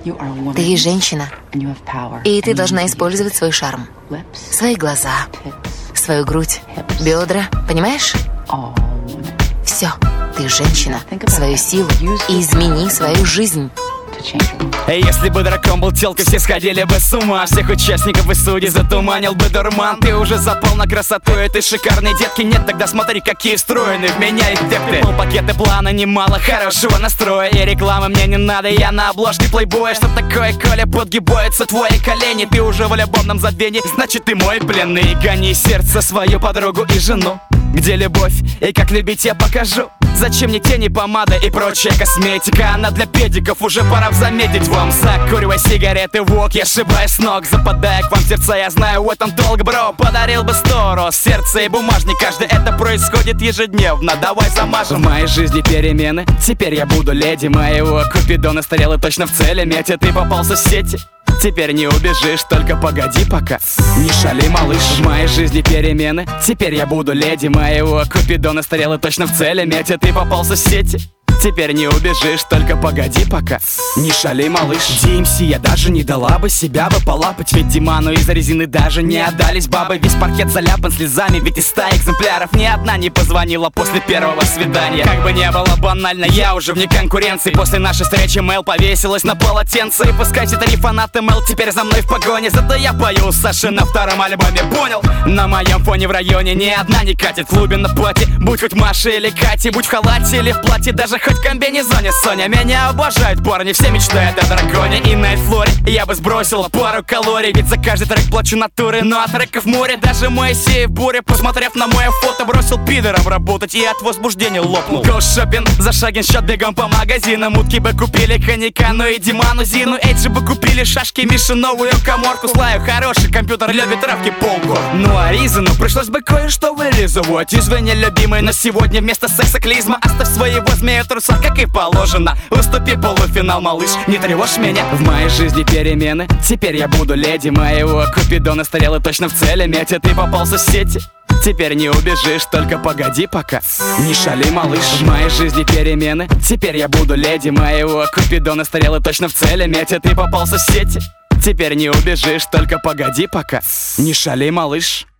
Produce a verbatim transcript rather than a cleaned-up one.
Ты женщина, и ты должна использовать свой шарм, свои глаза, свою грудь, бедра, понимаешь? Все, ты женщина, свою силу, и измени свою жизнь. Если бы дракон был телкой, все сходили бы с ума. Всех участников и судей затуманил бы дурман. Ты уже запал на красоту этой шикарной детки. Нет, тогда смотри, какие встроены в меня эффекты. Полпакеты плана, немало хорошего настроя. И рекламы мне не надо, я на обложке плейбоя. Что такое, Коля, подгибаются твои колени? Ты уже в любовном забвении, значит ты мой пленный. Гони сердце, свою подругу и жену. Где любовь и как любить я покажу. Зачем мне тени, помада и прочая косметика? Она для педиков, уже пора заметить вам. Закуривай сигареты, вок, я сшибаю с ног. Западая к вам в сердца, я знаю, в этом долг, бро. Подарил бы сто роз, сердце и бумажник. Каждый это происходит ежедневно, давай замажем. В моей жизни перемены, теперь я буду леди моего Купидона. Стрелы точно в цели метят, ты попался в сети. Теперь не убежишь, только погоди пока. Не шали, малыш. В моей жизни перемены, теперь я буду леди моего Купидона. Стрелы точно в цели метят, ты попался в сети. Теперь не убежишь, только погоди пока. Не шали, малыш. ди эм си я даже не дала бы себя бы полапать. Ведь Диману из резины даже не отдались бабы. Весь паркет заляпан слезами, ведь из ста экземпляров ни одна не позвонила после первого свидания. Как бы не было банально, я уже вне конкуренции. После нашей встречи Мэл повесилась на полотенце. И пускай все три фанаты Мэл теперь за мной в погоне. Зато я пою у Саши на втором альбоме, понял? На моем фоне в районе ни одна не катит. В клубе на пати, будь хоть Маша или Катя, будь в халате или в платье, даже хоть в комбинезоне Соня. Меня обожают парни, все мечтают о драконе и на флоре. Я бы сбросила пару калорий, ведь за каждый трек плачу натуры. Но от треков море, даже Моисеев буря, посмотрев на мое фото, бросил пидором работать и от возбуждения лопнул. Гоу-шоппинг, за шагин счет, бегом по магазинам. Утки бы купили коньяка, ну и Диману Зину. Эйджи бы купили шашки, Мише новую коморку. Слаю хороший компьютер, любит травки полку. Ну а Ризану пришлось бы кое-что вылизывать. Извини, любимый, но сегодня вместо секса клизма. Оставь своего змея в трусах, как и положено. Уступи полуфинал, малыш, не тревожь меня. В моей жизни перемены, теперь я буду леди моего Купидона. Стрелы точно в цели метят, ты попался в сети. Теперь не убежишь, только погоди пока. Не шали, малыш. В моей жизни перемены, теперь я буду леди моего Купидона. Стрелы точно в цели метят, ты попался в сети. Теперь не убежишь, только погоди пока. Не шали, малыш.